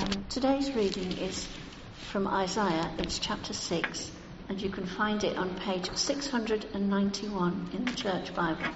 Today's reading is from Isaiah. It's chapter 6, and you can find it on page 691 in the Church Bible.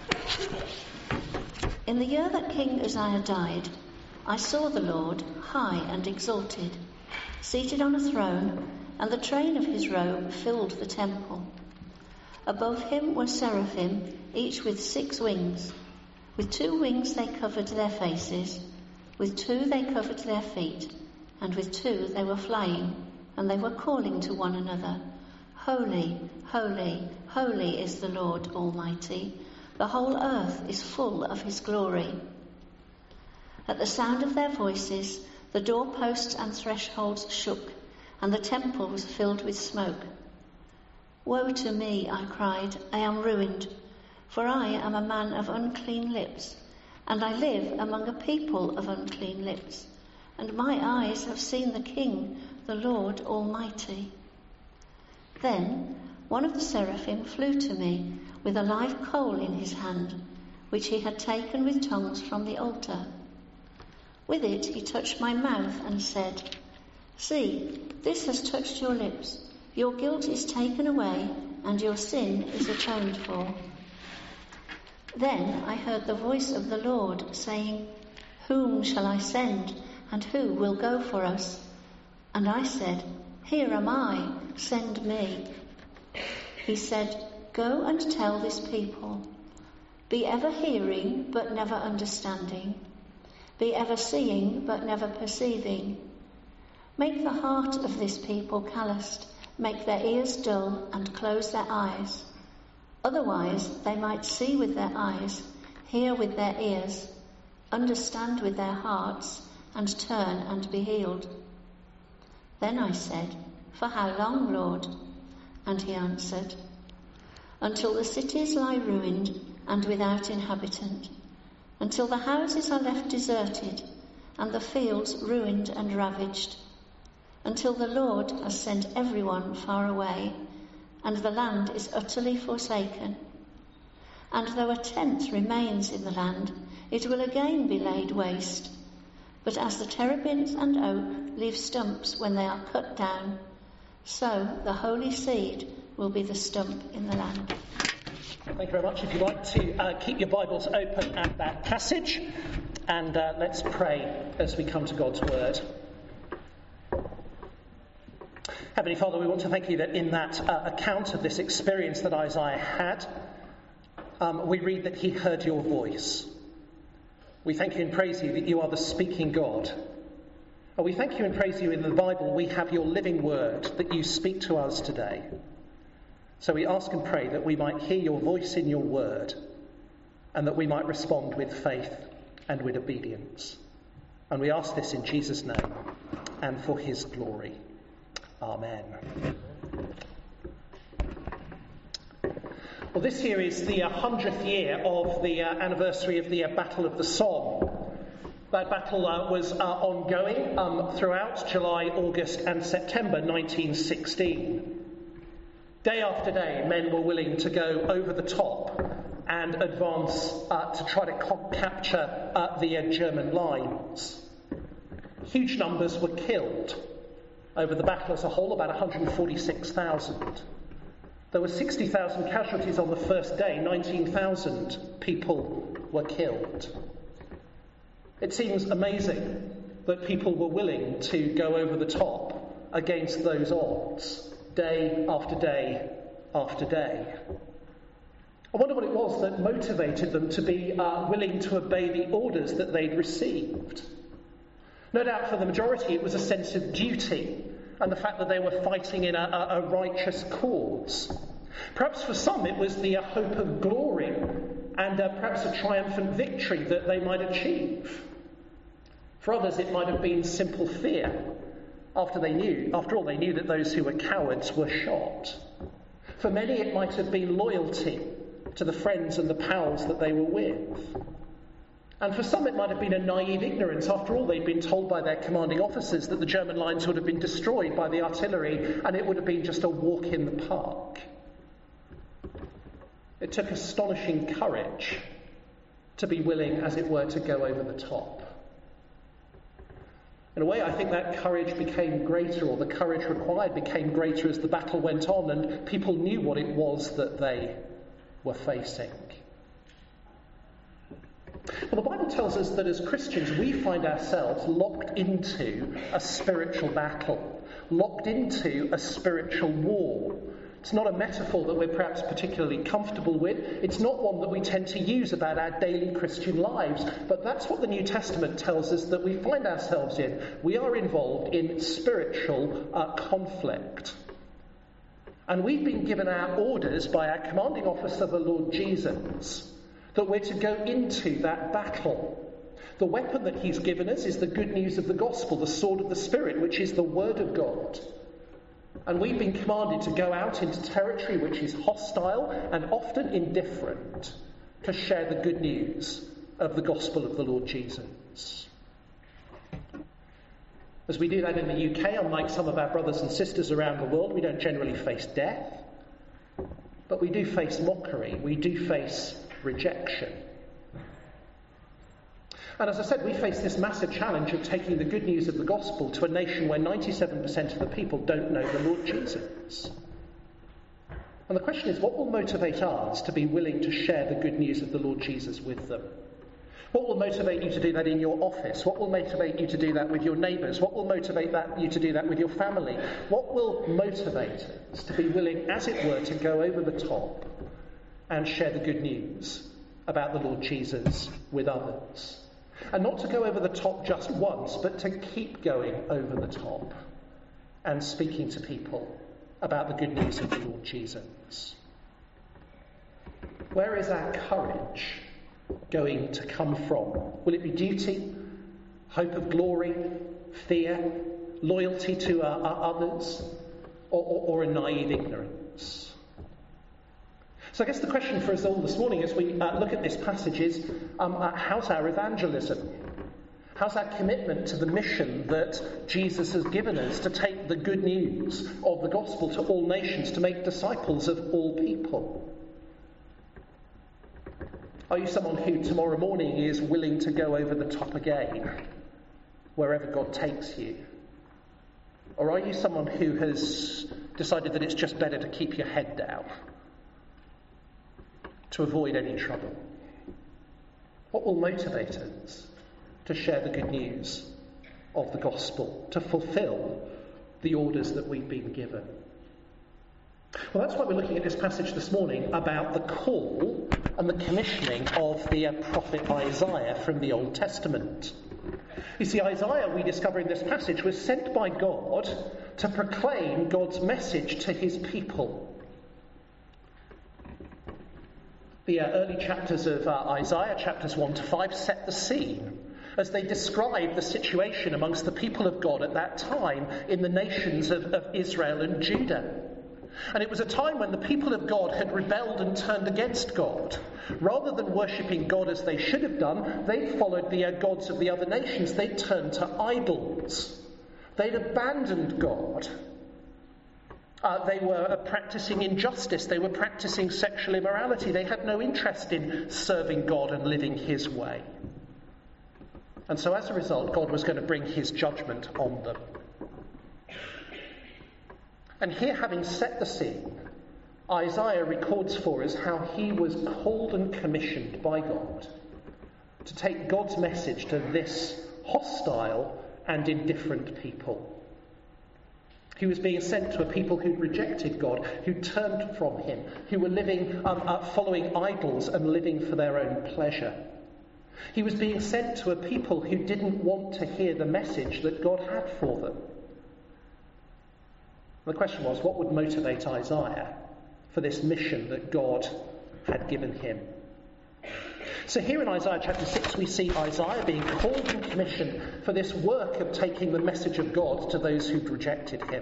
In the year that King Uzziah died, I saw the Lord high and exalted, seated on a throne, and the train of his robe filled the temple. Above him were seraphim, each with 6 wings. With 2 wings they covered their faces, with 2 they covered their feet, and with 2 they were flying, and they were calling to one another, Holy, holy, holy is the Lord Almighty. The whole earth is full of his glory. At the sound of their voices, the doorposts and thresholds shook, and the temple was filled with smoke. Woe to me, I cried, I am ruined, for I am a man of unclean lips, and I live among a people of unclean lips, and my eyes have seen the King, the Lord Almighty. Then one of the seraphim flew to me with a live coal in his hand, which he had taken with tongues from the altar. With it he touched my mouth and said, See, this has touched your lips. Your guilt is taken away, and your sin is atoned for. Then I heard the voice of the Lord saying, Whom shall I send, and who will go for us? And I said, Here am I, send me. He said, Go and tell this people, be ever hearing, but never understanding. Be ever seeing, but never perceiving. Make the heart of this people calloused, make their ears dull, and close their eyes. Otherwise they might see with their eyes, hear with their ears, understand with their hearts, and turn and be healed. Then I said, For how long, Lord? And he answered, Until the cities lie ruined and without inhabitant, until the houses are left deserted, and the fields ruined and ravaged, until the Lord has sent everyone far away, and the land is utterly forsaken. And though a tenth remains in the land, it will again be laid waste. But as the terebinth and oak leave stumps when they are cut down, so the holy seed will be the stump in the land. Thank you very much. If you'd like to keep your Bibles open at that passage, and let's pray as we come to God's Word. Heavenly Father, we want to thank you that in that account of this experience that Isaiah had, we read that he heard your voice. We thank you and praise you that you are the speaking God. And we thank you and praise you in the Bible we have your living word that you speak to us today. So we ask and pray that we might hear your voice in your word, and that we might respond with faith and with obedience. And we ask this in Jesus' name and for his glory. Amen. Well, this year is the 100th year of the anniversary of the Battle of the Somme. That battle was ongoing throughout July, August and September 1916. Day after day, men were willing to go over the top and advance to try to capture the German lines. Huge numbers were killed. Over the battle as a whole, about 146,000. There were 60,000 casualties on the first day. 19,000 people were killed. It seems amazing that people were willing to go over the top against those odds, day after day after day. I wonder what it was that motivated them to be willing to obey the orders that they'd received. No doubt for the majority it was a sense of duty and the fact that they were fighting in a righteous cause. Perhaps for some it was the hope of glory and perhaps a triumphant victory that they might achieve. For others it might have been simple fear. After all, they knew that those who were cowards were shot. For many it might have been loyalty to the friends and the pals that they were with. And for some it might have been a naive ignorance. After all, they'd been told by their commanding officers that the German lines would have been destroyed by the artillery and it would have been just a walk in the park. It took astonishing courage to be willing, as it were, to go over the top. In a way, I think that courage became greater, or the courage required became greater as the battle went on and people knew what it was that they were facing. Well, the Bible tells us that as Christians we find ourselves locked into a spiritual battle, locked into a spiritual war. It's not a metaphor that we're perhaps particularly comfortable with. It's not one that we tend to use about our daily Christian lives. But that's what the New Testament tells us that we find ourselves in. We are involved in spiritual conflict. And we've been given our orders by our commanding officer, the Lord Jesus, that we're to go into that battle. The weapon that he's given us is the good news of the gospel, the sword of the Spirit, which is the word of God. And we've been commanded to go out into territory which is hostile and often indifferent to share the good news of the gospel of the Lord Jesus. As we do that in the UK, unlike some of our brothers and sisters around the world, we don't generally face death, but we do face mockery, we do face rejection. And as I said, we face this massive challenge of taking the good news of the gospel to a nation where 97% of the people don't know the Lord Jesus. And the question is, what will motivate us to be willing to share the good news of the Lord Jesus with them? What will motivate you to do that in your office? What will motivate you to do that with your neighbours? What will motivate you to do that with your family? What will motivate us to be willing, as it were, to go over the top and share the good news about the Lord Jesus with others? And not to go over the top just once, but to keep going over the top and speaking to people about the good news of the Lord Jesus. Where is our courage going to come from? Will it be duty, hope of glory, fear, loyalty to others, or a naive ignorance? So I guess the question for us all this morning as we look at this passage is, how's our evangelism? How's our commitment to the mission that Jesus has given us to take the good news of the gospel to all nations, to make disciples of all people? Are you someone who tomorrow morning is willing to go over the top again, wherever God takes you? Or are you someone who has decided that it's just better to keep your head down, to avoid any trouble? What will motivate us to share the good news of the gospel, to fulfill the orders that we've been given? Well, that's why we're looking at this passage this morning about the call and the commissioning of the prophet Isaiah from the Old Testament. You see, Isaiah, we discover in this passage, was sent by God to proclaim God's message to his people. The early chapters of Isaiah, chapters 1 to 5, set the scene as they describe the situation amongst the people of God at that time in the nations of Israel and Judah. And it was a time when the people of God had rebelled and turned against God. Rather than worshipping God as they should have done, they followed the gods of the other nations. They turned to idols. They'd abandoned God. They were practicing injustice. They were practicing sexual immorality. They had no interest in serving God and living his way. And so as a result, God was going to bring his judgment on them. And here, having set the scene, Isaiah records for us how he was called and commissioned by God to take God's message to this hostile and indifferent people. He was being sent to a people who'd rejected God, who turned from him, who were living following idols and living for their own pleasure. He was being sent to a people who didn't want to hear the message that God had for them. The question was, what would motivate Isaiah for this mission that God had given him? So here in Isaiah chapter 6 we see Isaiah being called and commissioned for this work of taking the message of God to those who'd rejected him.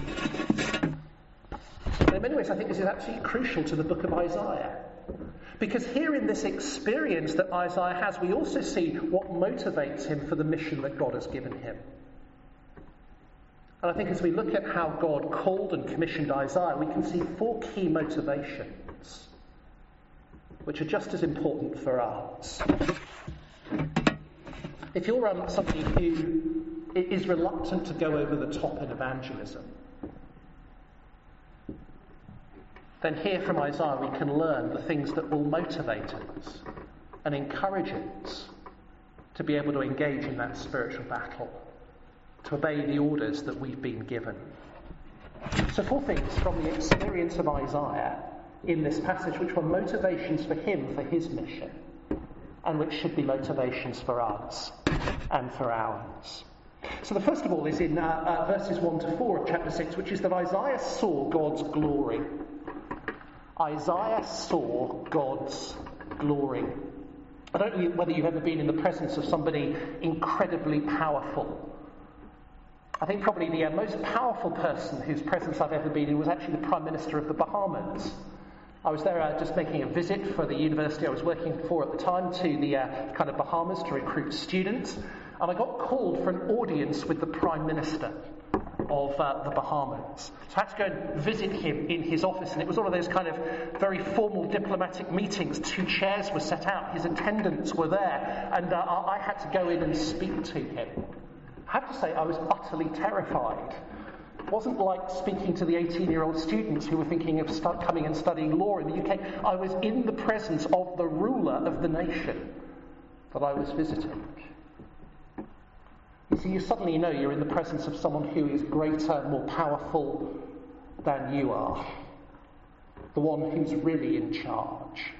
And in many ways I think this is absolutely crucial to the book of Isaiah. Because here in this experience that Isaiah has, we also see what motivates him for the mission that God has given him. And I think as we look at how God called and commissioned Isaiah, we can see 4 key motivations, which are just as important for us. If you're somebody who is reluctant to go over the top in evangelism, then here from Isaiah we can learn the things that will motivate us and encourage us to be able to engage in that spiritual battle, to obey the orders that we've been given. So 4 things from the experience of Isaiah in this passage which were motivations for him for his mission, and which should be motivations for us and for ours. So the first of all is in verses 1 to 4 of chapter 6, which is that Isaiah saw God's glory. Isaiah saw God's glory. I don't know whether you've ever been in the presence of somebody incredibly powerful. I think probably the most powerful person whose presence I've ever been in was actually the Prime Minister of the Bahamas. I was there just making a visit for the university I was working for at the time to the kind of Bahamas to recruit students, and I got called for an audience with the Prime Minister of the Bahamas. So I had to go and visit him in his office, and it was one of those kind of very formal diplomatic meetings. 2 chairs were set out, his attendants were there, and I had to go in and speak to him. I have to say I was utterly terrified. It wasn't like speaking to the 18-year-old students who were thinking of coming and studying law in the UK. I was in the presence of the ruler of the nation that I was visiting. You see, you suddenly know you're in the presence of someone who is greater, more powerful than you are. The one who's really in charge.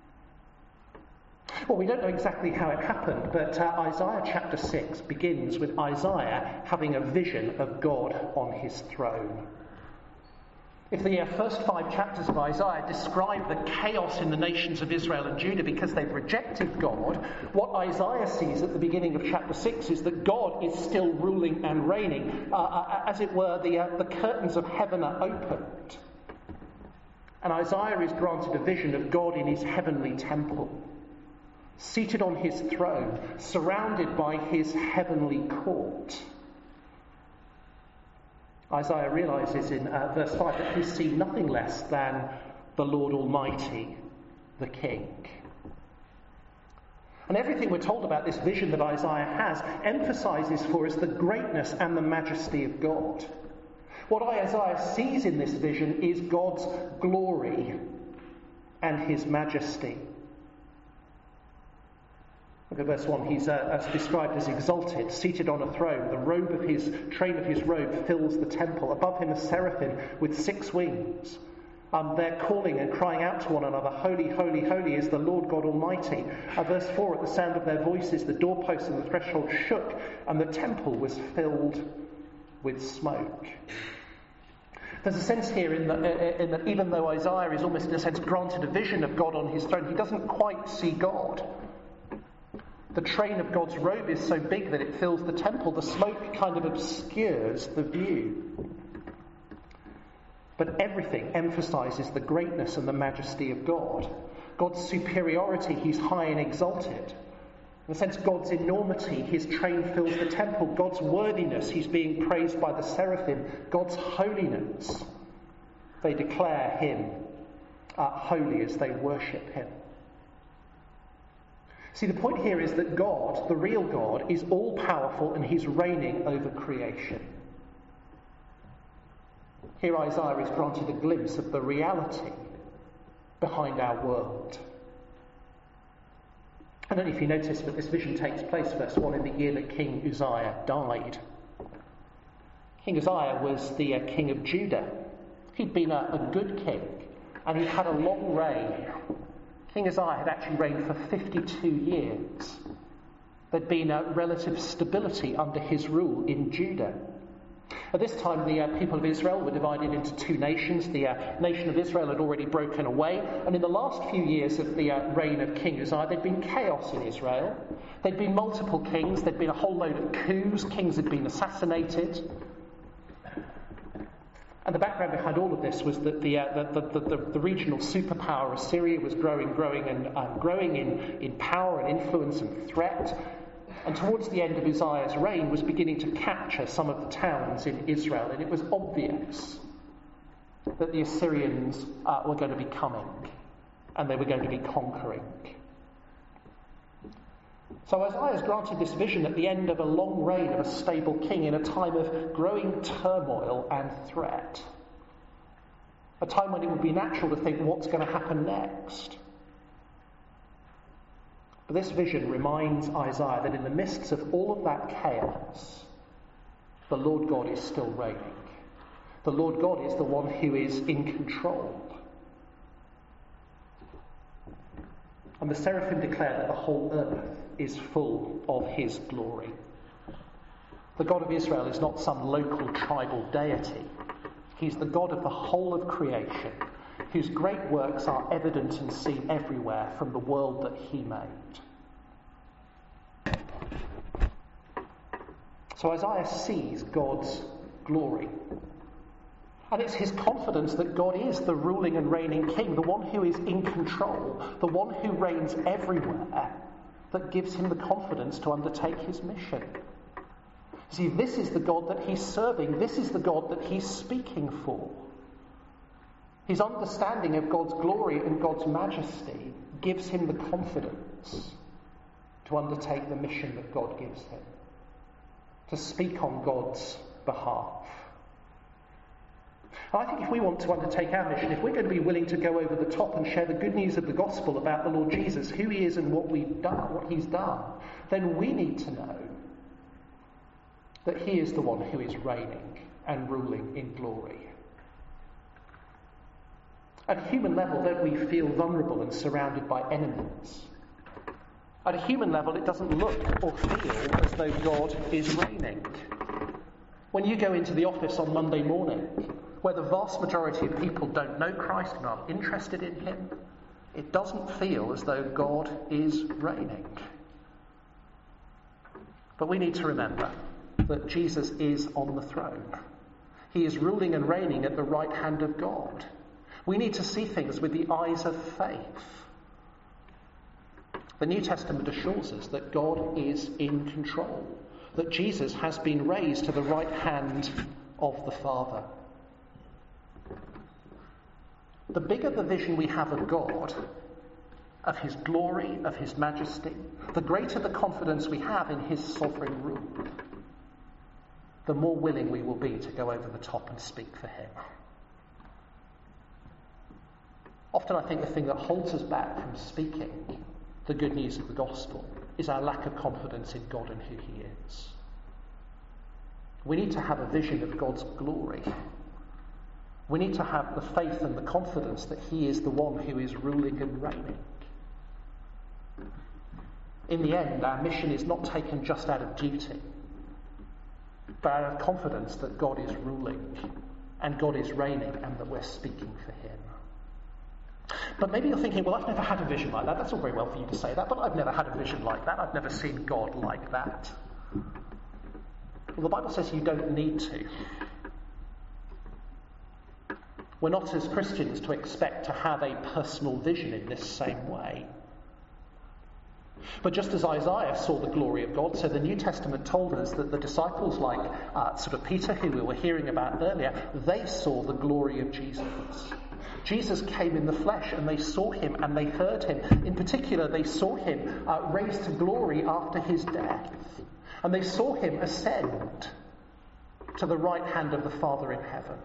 Well, we don't know exactly how it happened, but Isaiah chapter 6 begins with Isaiah having a vision of God on his throne. If the first 5 chapters of Isaiah describe the chaos in the nations of Israel and Judah because they've rejected God, what Isaiah sees at the beginning of chapter 6 is that God is still ruling and reigning. As it were, the curtains of heaven are opened. And Isaiah is granted a vision of God in his heavenly temple, seated on his throne, surrounded by his heavenly court. Isaiah realizes in verse 5 that he's seen nothing less than the Lord Almighty, the King. And everything we're told about this vision that Isaiah has emphasizes for us the greatness and the majesty of God. What Isaiah sees in this vision is God's glory and his majesty. Look at verse 1. He's described as exalted, seated on a throne. The train of his robe fills the temple. Above him a seraphim with 6 wings. They're calling and crying out to one another, "Holy, holy, holy is the Lord God Almighty." Verse 4, at the sound of their voices, the doorposts and the threshold shook, and the temple was filled with smoke. There's a sense here in that even though Isaiah is almost in a sense granted a vision of God on his throne, he doesn't quite see God. The train of God's robe is so big that it fills the temple. The smoke kind of obscures the view. But everything emphasizes the greatness and the majesty of God. God's superiority, he's high and exalted. In a sense, God's enormity, his train fills the temple. God's worthiness, he's being praised by the seraphim. God's holiness, they declare him holy as they worship him. See, the point here is that God, the real God, is all-powerful and he's reigning over creation. Here Isaiah is granted a glimpse of the reality behind our world. I don't know if you noticed, but this vision takes place, verse 1, in the year that King Uzziah died. King Uzziah was the king of Judah. He'd been a good king, and he'd had a long reign. King Uzziah had actually reigned for 52 years. There'd been a relative stability under his rule in Judah. At this time, the people of Israel were divided into 2 nations. The nation of Israel had already broken away, and in the last few years of the reign of King Uzziah, there'd been chaos in Israel. There'd been multiple kings. There'd been a whole load of coups. Kings had been assassinated. And the background behind all of this was that the regional superpower Assyria was growing in power and influence and threat. And towards the end of Uzziah's reign was beginning to capture some of the towns in Israel. And it was obvious that the Assyrians were going to be coming and they were going to be conquering. So Isaiah is granted this vision at the end of a long reign of a stable king in a time of growing turmoil and threat. A time when it would be natural to think, what's going to happen next? But this vision reminds Isaiah that in the midst of all of that chaos, the Lord God is still reigning. The Lord God is the one who is in control. And the seraphim declare that the whole earth is full of his glory. The God of Israel is not some local tribal deity. He's the God of the whole of creation, whose great works are evident and seen everywhere from the world that he made. So Isaiah sees God's glory. And it's his confidence that God is the ruling and reigning king, the one who is in control, the one who reigns everywhere, that gives him the confidence to undertake his mission. See, this is the God that he's serving. This is the God that he's speaking for. His understanding of God's glory and God's majesty gives him the confidence to undertake the mission that God gives him, to speak on God's behalf. And I think if we want to undertake our mission, if we're going to be willing to go over the top and share the good news of the gospel about the Lord Jesus, who he is and what he's done, then we need to know that he is the one who is reigning and ruling in glory. At a human level, don't we feel vulnerable and surrounded by enemies? At a human level, it doesn't look or feel as though God is reigning. When you go into the office on Monday morning, where the vast majority of people don't know Christ and aren't interested in him, it doesn't feel as though God is reigning. But we need to remember that Jesus is on the throne. He is ruling and reigning at the right hand of God. We need to see things with the eyes of faith. The New Testament assures us that God is in control, that Jesus has been raised to the right hand of the Father. The bigger the vision we have of God, of his glory, of his majesty, the greater the confidence we have in his sovereign rule, the more willing we will be to go over the top and speak for him. Often I think the thing that holds us back from speaking the good news of the gospel is our lack of confidence in God and who he is. We need to have a vision of God's glory. We need to have the faith and the confidence that he is the one who is ruling and reigning. In the end, our mission is not taken just out of duty, but out of confidence that God is ruling and God is reigning and that we're speaking for him. But maybe you're thinking, well, I've never had a vision like that. That's all very well for you to say that, but I've never had a vision like that. I've never seen God like that. Well, the Bible says you don't need to. We're not as Christians to expect to have a personal vision in this same way. But just as Isaiah saw the glory of God, so the New Testament told us that the disciples like sort of Peter, who we were hearing about earlier, they saw the glory of Jesus. Jesus came in the flesh and they saw him and they heard him. In particular, they saw him raised to glory after his death. And they saw him ascend to the right hand of the Father in heaven.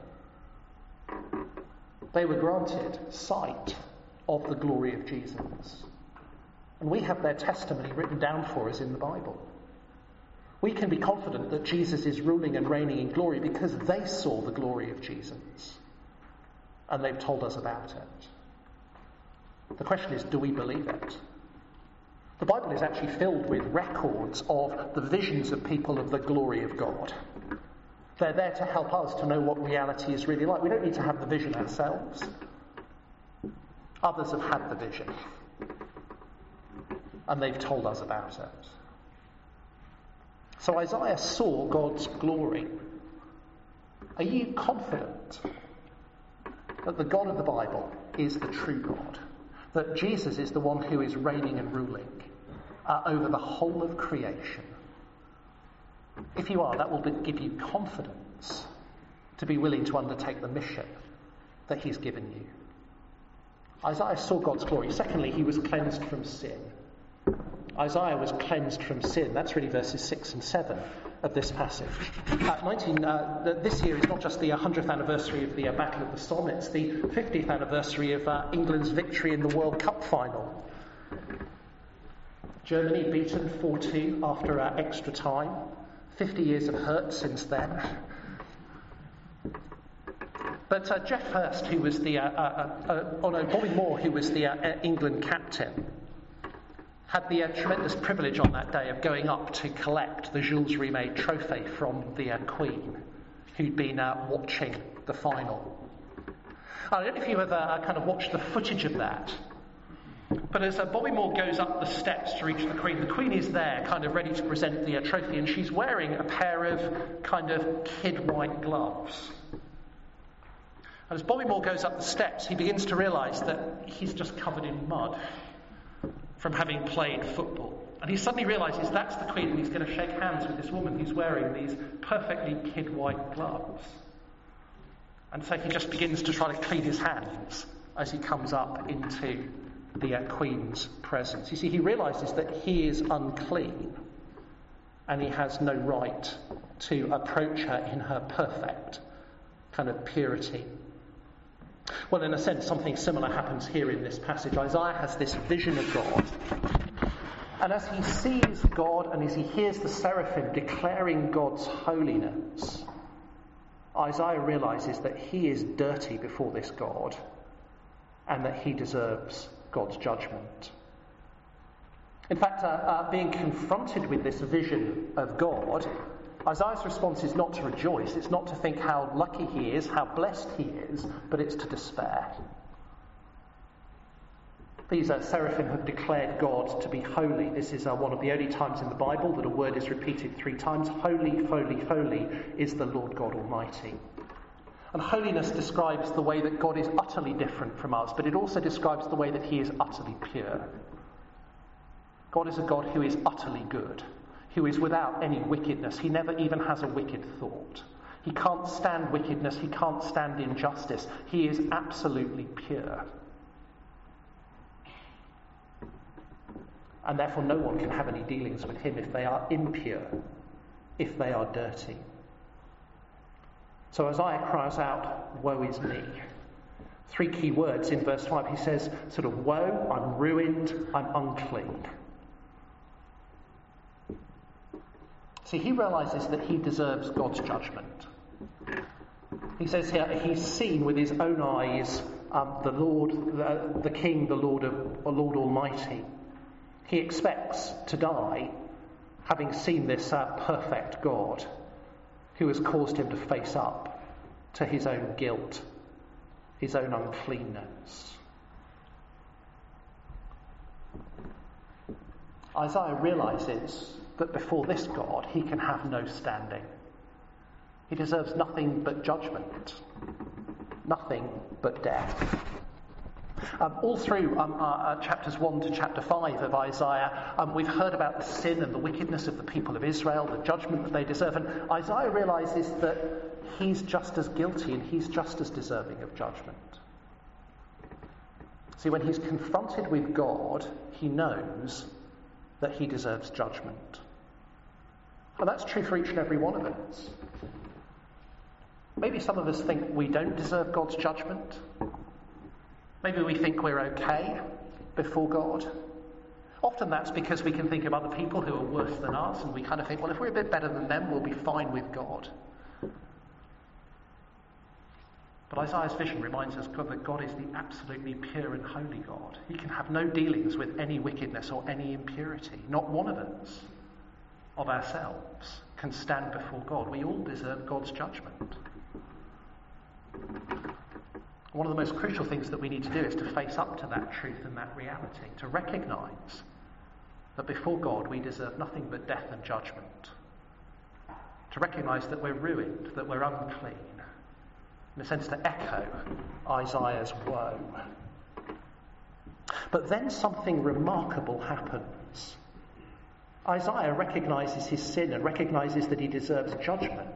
They were granted sight of the glory of Jesus. And we have their testimony written down for us in the Bible. We can be confident that Jesus is ruling and reigning in glory because they saw the glory of Jesus. And they've told us about it. The question is, do we believe it? The Bible is actually filled with records of the visions of people of the glory of God. They're there to help us to know what reality is really like. We don't need to have the vision ourselves. Others have had the vision. And they've told us about it. So Isaiah saw God's glory. Are you confident that the God of the Bible is the true God? That Jesus is the one who is reigning and ruling over the whole of creation? If you are, that will give you confidence to be willing to undertake the mission that he's given you. Isaiah saw God's glory. Secondly, he was cleansed from sin. Isaiah was cleansed from sin. That's really verses 6 and 7 of this passage. This year is not just the 100th anniversary of the Battle of the Somme, it's the 50th anniversary of England's victory in the World Cup final. Germany beaten 4-2 after extra time. 50 years of hurt since then. But Geoff Hurst, who was Bobby Moore, who was the England captain, had the tremendous privilege on that day of going up to collect the Jules Rimet trophy from the Queen, who'd been watching the final. I don't know if you ever kind of watched the footage of that, but as Bobby Moore goes up the steps to reach the Queen is there, kind of ready to present the trophy, and she's wearing a pair of kind of kid white gloves. And as Bobby Moore goes up the steps, he begins to realise that he's just covered in mud from having played football. And he suddenly realises that's the Queen, and he's going to shake hands with this woman who's wearing these perfectly kid white gloves. And so he just begins to try to clean his hands as he comes up into the Queen's presence. You see, he realises that he is unclean and he has no right to approach her in her perfect kind of purity. Well, in a sense, something similar happens here in this passage. Isaiah has this vision of God. And as he sees God and as he hears the seraphim declaring God's holiness, Isaiah realises that he is dirty before this God and that he deserves God's judgment. In fact, being confronted with this vision of God, Isaiah's response is not to rejoice, it's not to think how lucky he is, how blessed he is, but it's to despair. These seraphim have declared God to be holy. This is one of the only times in the Bible that a word is repeated 3 times. Holy, holy, holy is the Lord God Almighty. And holiness describes the way that God is utterly different from us, but it also describes the way that he is utterly pure. God is a God who is utterly good, who is without any wickedness. He never even has a wicked thought. He can't stand wickedness. He can't stand injustice. He is absolutely pure. And therefore no one can have any dealings with him if they are impure, if they are dirty. So Isaiah cries out, woe is me. 3 key words in verse 5. He says, sort of, woe, I'm ruined, I'm unclean. See, he realises that he deserves God's judgment. He says here, he's seen with his own eyes the Lord, the King, the Lord Almighty. He expects to die having seen this perfect God who has caused him to face up to his own guilt, his own uncleanness. Isaiah realises that before this God he can have no standing. He deserves nothing but judgment, nothing but death. All through chapters 1 to chapter 5 of Isaiah, we've heard about the sin and the wickedness of the people of Israel, the judgment that they deserve, and Isaiah realises that he's just as guilty and he's just as deserving of judgment. See, when he's confronted with God, he knows that he deserves judgment. And that's true for each and every one of us. Maybe some of us think we don't deserve God's judgment. Maybe we think we're okay before God. Often that's because we can think of other people who are worse than us, and we kind of think, well, if we're a bit better than them, we'll be fine with God. But Isaiah's vision reminds us that God is the absolutely pure and holy God. He can have no dealings with any wickedness or any impurity. Not one of us, of ourselves, can stand before God. We all deserve God's judgment. One of the most crucial things that we need to do is to face up to that truth and that reality, to recognise that before God we deserve nothing but death and judgment, to recognise that we're ruined, that we're unclean, in a sense to echo Isaiah's woe. But then something remarkable happens. Isaiah recognises his sin and recognises that he deserves judgment.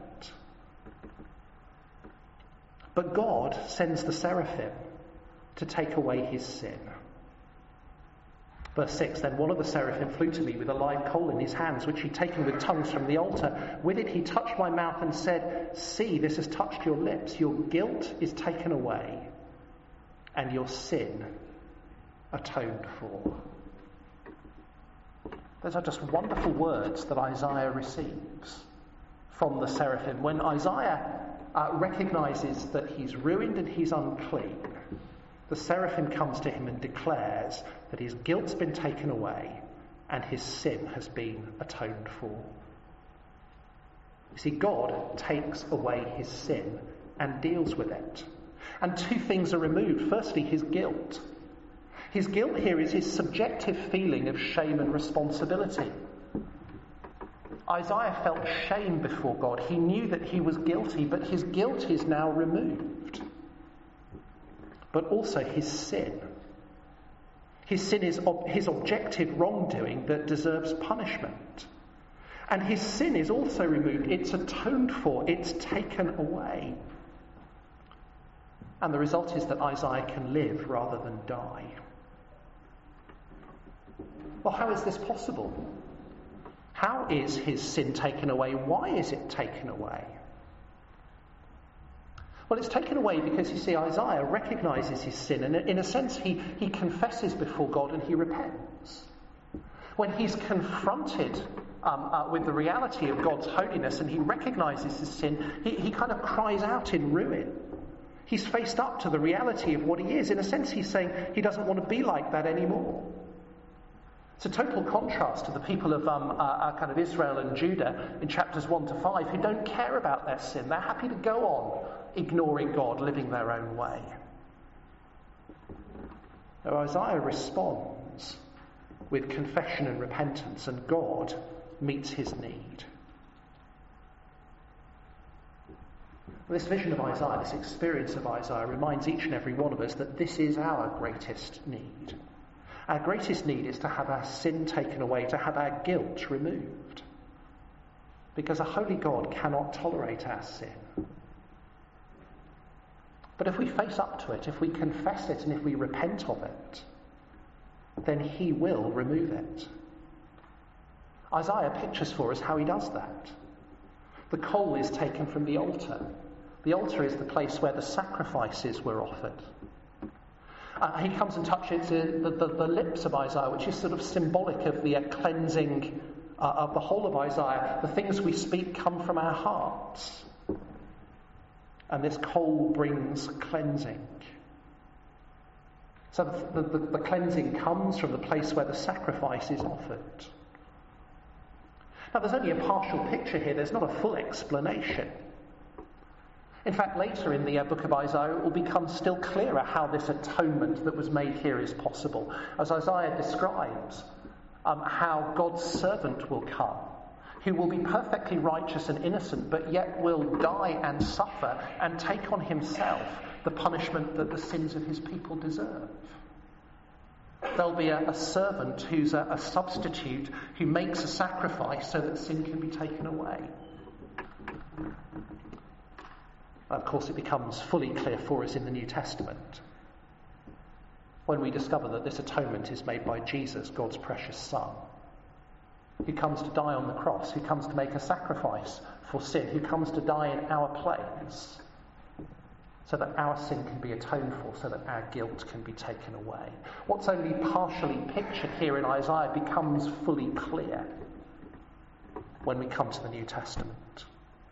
But God sends the seraphim to take away his sin. Verse 6, then one of the seraphim flew to me with a live coal in his hands, which he'd taken with tongues from the altar. With it he touched my mouth and said, see, this has touched your lips. Your guilt is taken away, and your sin atoned for. Those are just wonderful words that Isaiah receives from the seraphim. When Isaiah recognises that he's ruined and he's unclean, the seraphim comes to him and declares that his guilt's been taken away and his sin has been atoned for. You see, God takes away his sin and deals with it. And two things are removed. Firstly, his guilt. His guilt here is his subjective feeling of shame and responsibility. Isaiah felt shame before God. He knew that he was guilty, but his guilt is now removed. But also his sin. His sin is his objective wrongdoing that deserves punishment. And his sin is also removed. It's atoned for. It's taken away. And the result is that Isaiah can live rather than die. Well, how is this possible? How is his sin taken away? Why is it taken away? Well, it's taken away because, you see, Isaiah recognises his sin, and in a sense he confesses before God and he repents. When he's confronted with the reality of God's holiness and he recognises his sin, he kind of cries out in ruin. He's faced up to the reality of what he is. In a sense, he's saying he doesn't want to be like that anymore. It's a total contrast to the people of kind of Israel and Judah in chapters 1 to 5 who don't care about their sin. They're happy to go on ignoring God, living their own way. Now, Isaiah responds with confession and repentance, and God meets his need. This vision of Isaiah, this experience of Isaiah, reminds each and every one of us that this is our greatest need. Our greatest need is to have our sin taken away, to have our guilt removed. Because a holy God cannot tolerate our sin. But if we face up to it, if we confess it, and if we repent of it, then he will remove it. Isaiah pictures for us how he does that. The coal is taken from the altar. The altar is the place where the sacrifices were offered. He comes and touches the lips of Isaiah, which is sort of symbolic of the cleansing of the whole of Isaiah. The things we speak come from our hearts. And this coal brings cleansing. So the cleansing comes from the place where the sacrifice is offered. Now, there's only a partial picture here. There's not a full explanation. In fact, later in the book of Isaiah, it will become still clearer how this atonement that was made here is possible. As Isaiah describes how God's servant will come, who will be perfectly righteous and innocent, but yet will die and suffer and take on himself the punishment that the sins of his people deserve. There'll be a servant who's a substitute, who makes a sacrifice so that sin can be taken away. Of course, it becomes fully clear for us in the New Testament when we discover that this atonement is made by Jesus, God's precious Son, who comes to die on the cross, who comes to make a sacrifice for sin, who comes to die in our place so that our sin can be atoned for, so that our guilt can be taken away. What's only partially pictured here in Isaiah becomes fully clear when we come to the New Testament.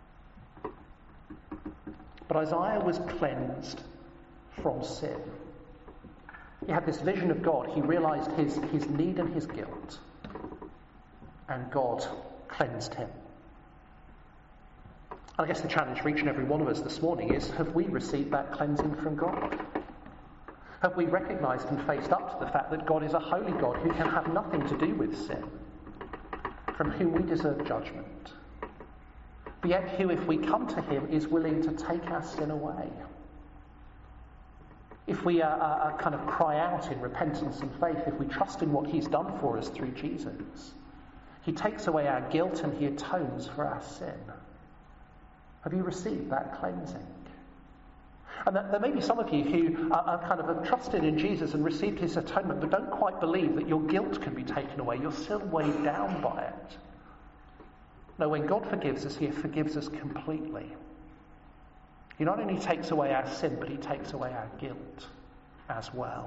But Isaiah was cleansed from sin. He had this vision of God. He realised his need and his guilt. And God cleansed him. And I guess the challenge for each and every one of us this morning is, have we received that cleansing from God? Have we recognised and faced up to the fact that God is a holy God who can have nothing to do with sin, from whom we deserve judgment? But yet who, if we come to him, is willing to take our sin away. If we kind of cry out in repentance and faith, if we trust in what he's done for us through Jesus, he takes away our guilt and he atones for our sin. Have you received that cleansing? And there may be some of you who are kind of have trusted in Jesus and received his atonement, but don't quite believe that your guilt can be taken away. You're still weighed down by it. No, when God forgives us, he forgives us completely. He not only takes away our sin, but he takes away our guilt as well.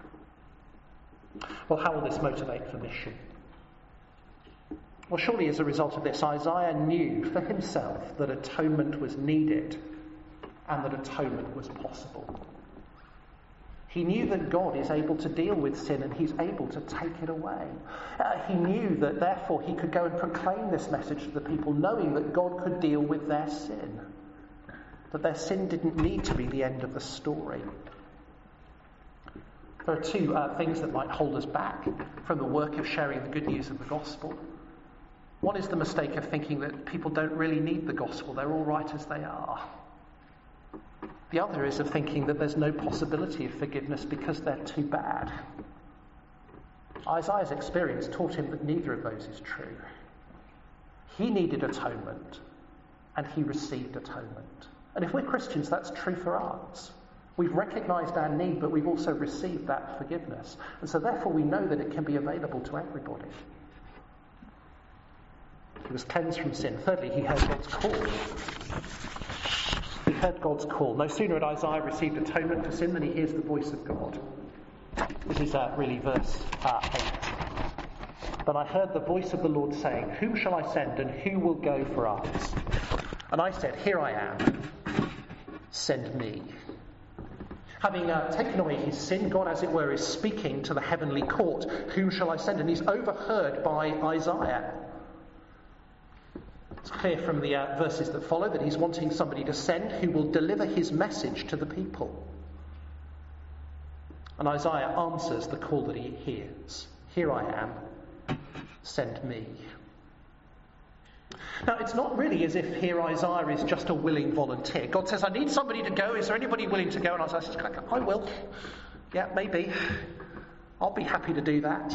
Well, how will this motivate the mission? Well, surely as a result of this, Isaiah knew for himself that atonement was needed and that atonement was possible. He knew that God is able to deal with sin and he's able to take it away. He knew that therefore he could go and proclaim this message to the people, knowing that God could deal with their sin. That their sin didn't need to be the end of the story. There are two things that might hold us back from the work of sharing the good news of the gospel. One is the mistake of thinking that people don't really need the gospel. They're all right as they are. The other is of thinking that there's no possibility of forgiveness because they're too bad. Isaiah's experience taught him that neither of those is true. He needed atonement, and he received atonement. And if we're Christians, that's true for us. We've recognised our need, but we've also received that forgiveness. And so therefore we know that it can be available to everybody. He was cleansed from sin. Thirdly, he heard God's call. He heard God's call. No sooner had Isaiah received atonement for sin than he hears the voice of God. This is really verse 8. But I heard the voice of the Lord saying, "Whom shall I send and who will go for us?" And I said, "Here I am. Send me." Having taken away his sin, God, as it were, is speaking to the heavenly court. Whom shall I send? And he's overheard by Isaiah. It's clear from the verses that follow that he's wanting somebody to send who will deliver his message to the people. And Isaiah answers the call that he hears. "Here I am, send me." Now, it's not really as if here Isaiah is just a willing volunteer. God says, "I need somebody to go. Is there anybody willing to go?" And Isaiah says, "I will. Yeah, maybe. I'll be happy to do that."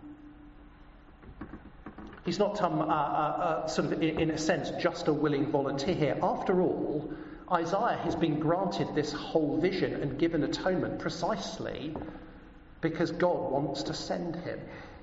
He's not sort of, in a sense, just a willing volunteer here. After all, Isaiah has been granted this whole vision and given atonement precisely because God wants to send him.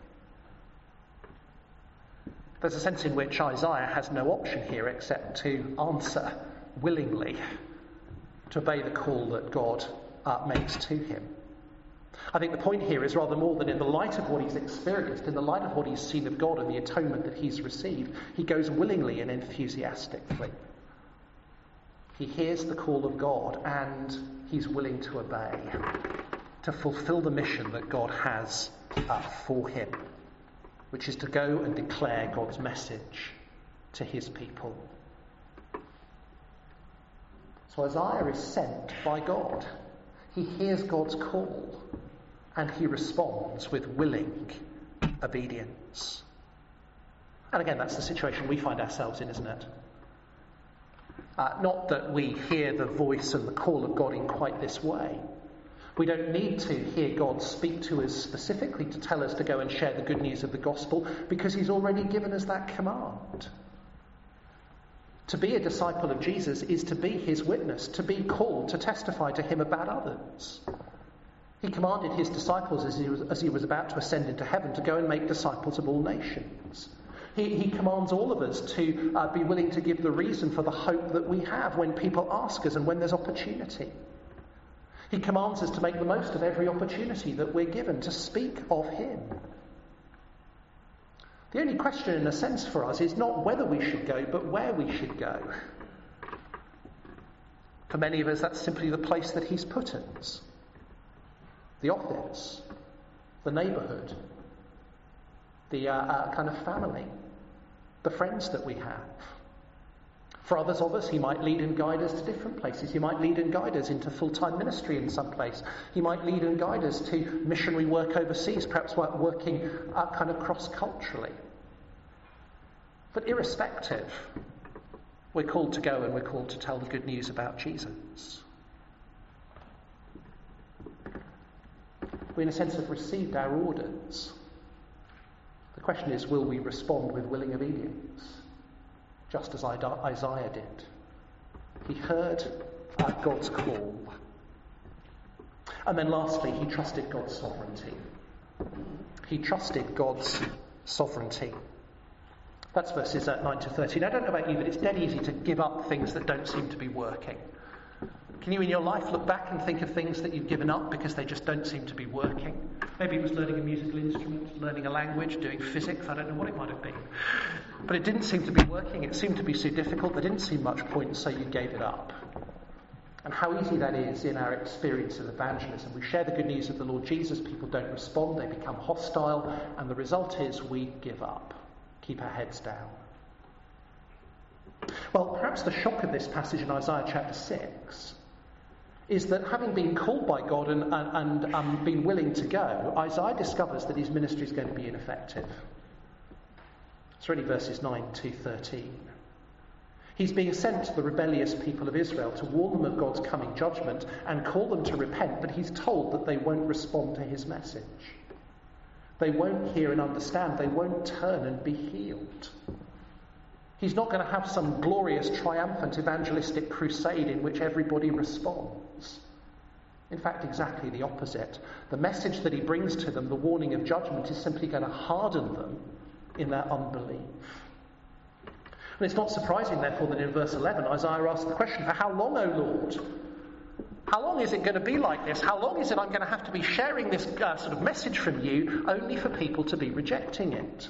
There's a sense in which Isaiah has no option here except to answer willingly, to obey the call that God makes to him. I think the point here is rather more that in the light of what he's experienced, in the light of what he's seen of God and the atonement that he's received, he goes willingly and enthusiastically. He hears the call of God and he's willing to obey, to fulfill the mission that God has for him, which is to go and declare God's message to his people. So Isaiah is sent by God. He hears God's call and he responds with willing obedience. And again, that's the situation we find ourselves in, isn't it? Not that we hear the voice and the call of God in quite this way. We don't need to hear God speak to us specifically to tell us to go and share the good news of the gospel because he's already given us that command. To be a disciple of Jesus is to be his witness, to be called to testify to him about others. He commanded his disciples as he was about to ascend into heaven to go and make disciples of all nations. He commands all of us to be willing to give the reason for the hope that we have when people ask us and when there's opportunity. He commands us to make the most of every opportunity that we're given to speak of him. The only question in a sense for us is not whether we should go, but where we should go. For many of us, that's simply the place that he's put us. The office, the neighbourhood, the kind of family, the friends that we have. For others of us, he might lead and guide us to different places. He might lead and guide us into full-time ministry in some place. He might lead and guide us to missionary work overseas, perhaps working kind of cross-culturally. But irrespective, we're called to go and we're called to tell the good news about Jesus. We, in a sense, have received our orders. The question is, will we respond with willing obedience? Just as Isaiah did. He heard God's call. And then lastly, he trusted God's sovereignty. He trusted God's sovereignty. That's verses 9 to 13. I don't know about you, but it's dead easy to give up things that don't seem to be working. Can you in your life look back and think of things that you've given up because they just don't seem to be working? Maybe it was learning a musical instrument, learning a language, doing physics, I don't know what it might have been. But it didn't seem to be working, it seemed to be so difficult, there didn't seem much point, so you gave it up. And how easy that is in our experience of evangelism. We share the good news of the Lord Jesus, people don't respond, they become hostile, and the result is we give up, keep our heads down. Well, perhaps the shock of this passage in Isaiah chapter 6 is that having been called by God and been willing to go, Isaiah discovers that his ministry is going to be ineffective. It's really verses 9 to 13. He's being sent to the rebellious people of Israel to warn them of God's coming judgment and call them to repent, but he's told that they won't respond to his message. They won't hear and understand. They won't turn and be healed. He's not going to have some glorious, triumphant evangelistic crusade in which everybody responds. In fact, exactly the opposite. The message that he brings to them, the warning of judgment, is simply going to harden them in their unbelief. And it's not surprising, therefore, that in verse 11, Isaiah asks the question, for how long, O Lord? How long is it going to be like this? How long is it I'm going to have to be sharing this sort of message from you only for people to be rejecting it?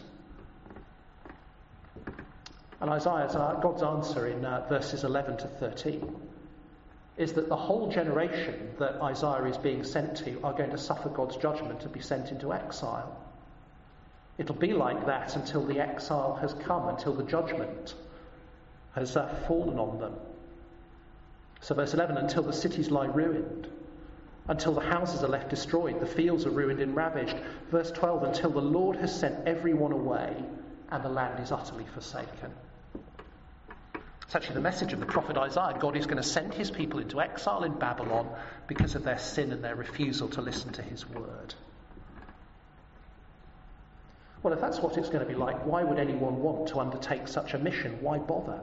And God's answer in verses 11 to 13 is that the whole generation that Isaiah is being sent to are going to suffer God's judgment to be sent into exile. It'll be like that until the exile has come, until the judgment has fallen on them. So verse 11, until the cities lie ruined, until the houses are left destroyed, the fields are ruined and ravaged. Verse 12, until the Lord has sent everyone away and the land is utterly forsaken. It's actually the message of the prophet Isaiah. God is going to send his people into exile in Babylon because of their sin and their refusal to listen to his word. Well, if that's what it's going to be like, why would anyone want to undertake such a mission? Why bother?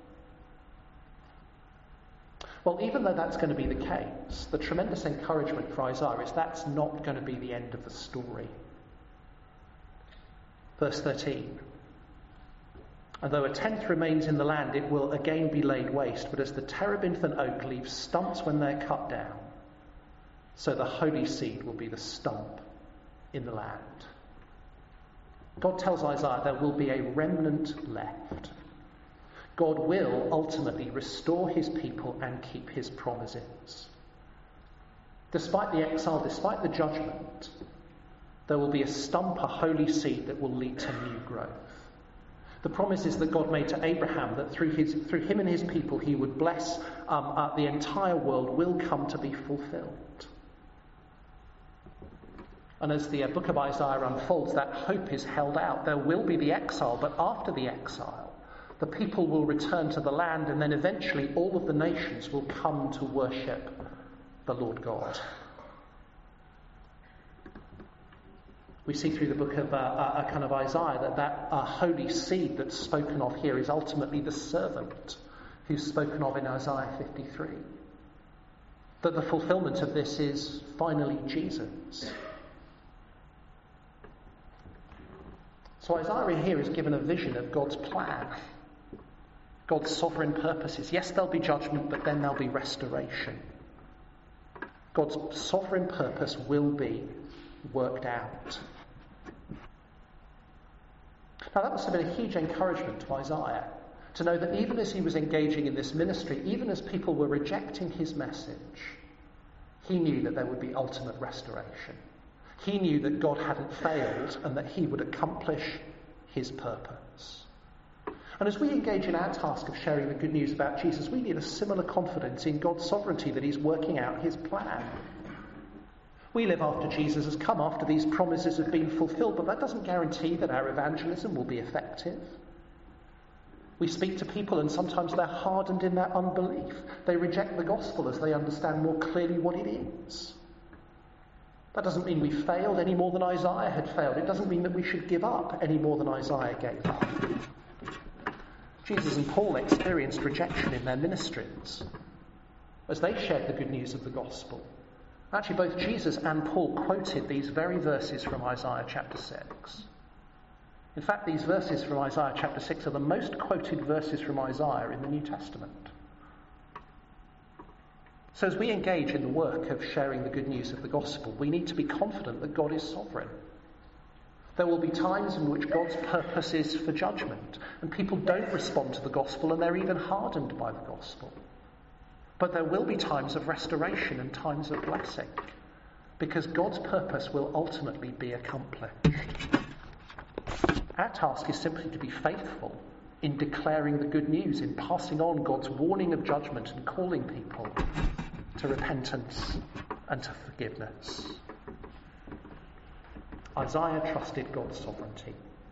Well, even though that's going to be the case, the tremendous encouragement for Isaiah is that's not going to be the end of the story. Verse 13. And though a tenth remains in the land, it will again be laid waste. But as the terebinth and oak leaves stumps when they're cut down, so the holy seed will be the stump in the land. God tells Isaiah there will be a remnant left. God will ultimately restore his people and keep his promises. Despite the exile, despite the judgment, there will be a stump, a holy seed that will lead to new growth. The promises that God made to Abraham, that through him and his people he would bless the entire world, will come to be fulfilled. And as the book of Isaiah unfolds, that hope is held out. There will be the exile, but after the exile, the people will return to the land, and then eventually all of the nations will come to worship the Lord God. We see through the book of Isaiah that holy seed that's spoken of here is ultimately the servant who's spoken of in Isaiah 53. That the fulfillment of this is finally Jesus. So Isaiah here is given a vision of God's plan, God's sovereign purposes. Yes, there'll be judgment, but then there'll be restoration. God's sovereign purpose will be worked out. Now that must have been a huge encouragement to Isaiah, to know that even as he was engaging in this ministry, even as people were rejecting his message, he knew that there would be ultimate restoration. He knew that God hadn't failed and that he would accomplish his purpose. And as we engage in our task of sharing the good news about Jesus, we need a similar confidence in God's sovereignty that he's working out his plan. We live after Jesus has come, after these promises have been fulfilled, but that doesn't guarantee that our evangelism will be effective. We speak to people and sometimes they're hardened in their unbelief. They reject the gospel as they understand more clearly what it is. That doesn't mean we failed any more than Isaiah had failed. It doesn't mean that we should give up any more than Isaiah gave up. Jesus and Paul experienced rejection in their ministries. as they shared the good news of the gospel. Actually, both Jesus and Paul quoted these very verses from Isaiah chapter 6. In fact, these verses from Isaiah chapter 6 are the most quoted verses from Isaiah in the New Testament. So as we engage in the work of sharing the good news of the gospel, we need to be confident that God is sovereign. There will be times in which God's purpose is for judgment, and people don't respond to the gospel, and they're even hardened by the gospel. But there will be times of restoration and times of blessing, because God's purpose will ultimately be accomplished. Our task is simply to be faithful in declaring the good news, in passing on God's warning of judgment and calling people to repentance and to forgiveness. Isaiah trusted God's sovereignty.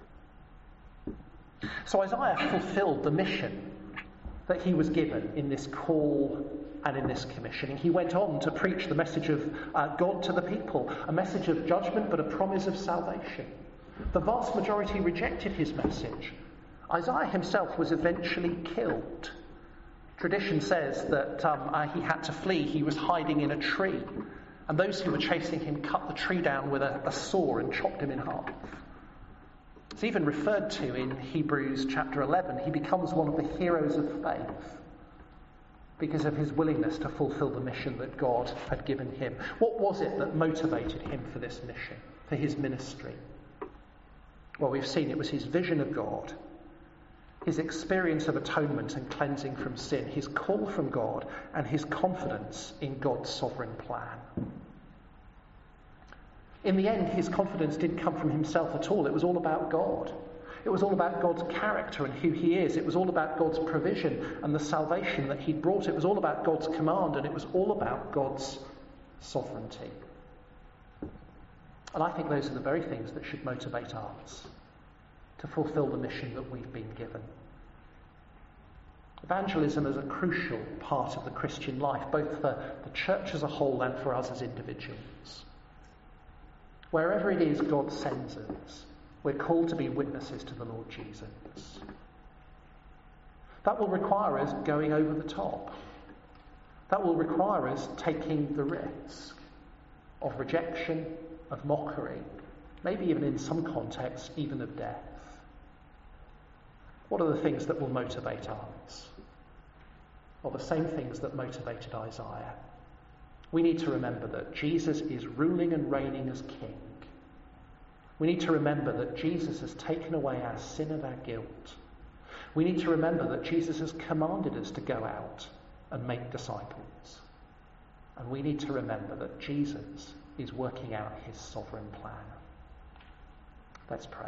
So Isaiah fulfilled the mission that he was given in this call and in this commissioning. He went on to preach the message of God to the people, a message of judgment but a promise of salvation. The vast majority rejected his message. Isaiah himself was eventually killed. Tradition says that he had to flee. He was hiding in a tree, and those who were chasing him cut the tree down with a saw and chopped him in half. It's even referred to in Hebrews chapter 11. He becomes one of the heroes of faith because of his willingness to fulfill the mission that God had given him. What was it that motivated him for this mission, for his ministry? Well, we've seen it was his vision of God, his experience of atonement and cleansing from sin, his call from God, and his confidence in God's sovereign plan. In the end, his confidence didn't come from himself at all. It was all about God. It was all about God's character and who he is. It was all about God's provision and the salvation that he'd brought. It was all about God's command, and it was all about God's sovereignty. And I think those are the very things that should motivate us to fulfill the mission that we've been given. Evangelism is a crucial part of the Christian life, both for the church as a whole and for us as individuals. Wherever it is God sends us, we're called to be witnesses to the Lord Jesus. That will require us going over the top. That will require us taking the risk of rejection, of mockery, maybe even in some contexts, even of death. What are the things that will motivate us? Well, the same things that motivated Isaiah. We need to remember that Jesus is ruling and reigning as King. We need to remember that Jesus has taken away our sin and our guilt. We need to remember that Jesus has commanded us to go out and make disciples. And we need to remember that Jesus is working out his sovereign plan. Let's pray.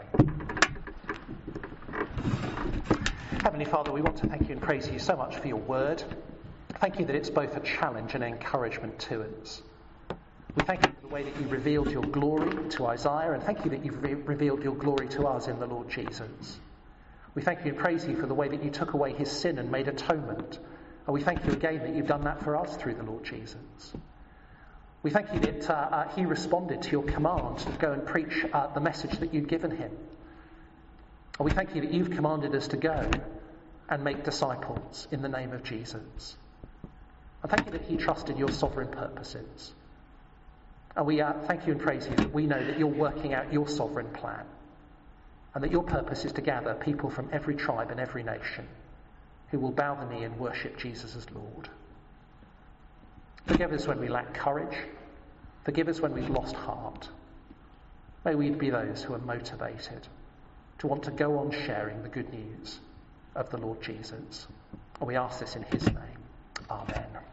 Heavenly Father, we want to thank you and praise you so much for your word. Thank you that it's both a challenge and an encouragement to us. We thank you for the way that you revealed your glory to Isaiah, and thank you that you've revealed your glory to us in the Lord Jesus. We thank you and praise you for the way that you took away his sin and made atonement. And we thank you again that you've done that for us through the Lord Jesus. We thank you that he responded to your command to go and preach the message that you'd given him. And we thank you that you've commanded us to go and make disciples in the name of Jesus. And thank you that he trusted your sovereign purposes. And we thank you and praise you that we know that you're working out your sovereign plan, and that your purpose is to gather people from every tribe and every nation who will bow the knee and worship Jesus as Lord. Forgive us when we lack courage. Forgive us when we've lost heart. May we be those who are motivated to want to go on sharing the good news of the Lord Jesus. And we ask this in his name. Amen.